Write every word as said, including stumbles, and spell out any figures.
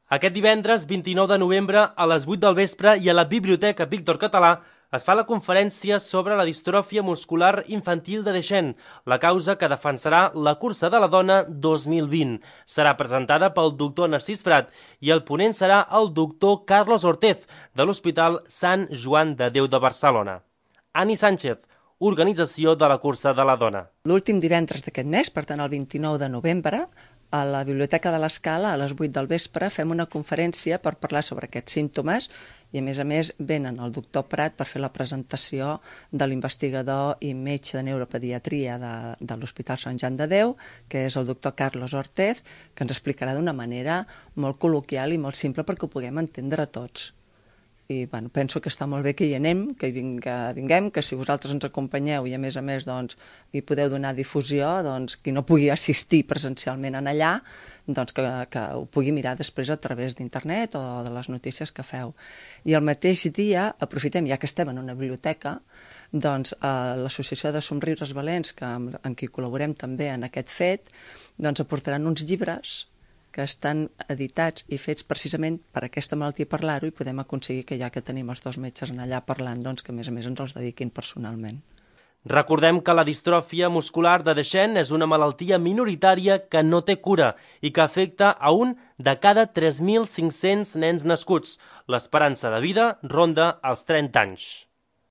Aquest divendres vint-i-nou de novembre a les vuit del vespre i a la Biblioteca Víctor Català es fa la conferència sobre la distròfia muscular infantil de Duchenne, la causa que defensarà la cursa de la dona dos mil vint. Serà presentada pel doctor Narcís Prat i el ponent serà el doctor Carlos Ortez de l'Hospital Sant Joan de Déu de Barcelona. Ani Sánchez, organització de la cursa de la dona. L'últim divendres d'aquest mes, per tant el vint-i-nou de novembre, a la Biblioteca de l'Escala, a les vuit del vespre, fem una conferència per parlar sobre aquests símptomes i, a més a més, venen el doctor Prat per fer la presentació de l'investigador i metge de neuropediatria de, de l'Hospital Sant Joan de Déu, que és el doctor Carlos Ortez, que ens explicarà d'una manera molt col·loquial i molt simple perquè ho puguem entendre tots. I bueno, penso que està molt bé que hi anem, que hi vinga, vinguem, que si vosaltres ens acompanyeu i a més a més doncs, hi podeu donar difusió, doncs, qui no pugui assistir presencialment en allà, doncs, que, que ho pugui mirar després a través d'internet o de les notícies que feu. I el mateix dia aprofitem, ja que estem en una biblioteca, doncs, a l'Associació de Somriures Valents, que, amb, amb qui col·laborem també en aquest fet, doncs, aportaran uns llibres que estan editats i fets precisament per aquesta malaltia, parlar-ho, i podem aconseguir que ja que tenim els dos metges en allà parlant, doncs que a més a més ens els dediquin personalment. Recordem que la distròfia muscular de Duchenne és una malaltia minoritària que no té cura i que afecta a un de cada tres mil cinc-cents nens nascuts. L'esperança de vida ronda els trenta anys.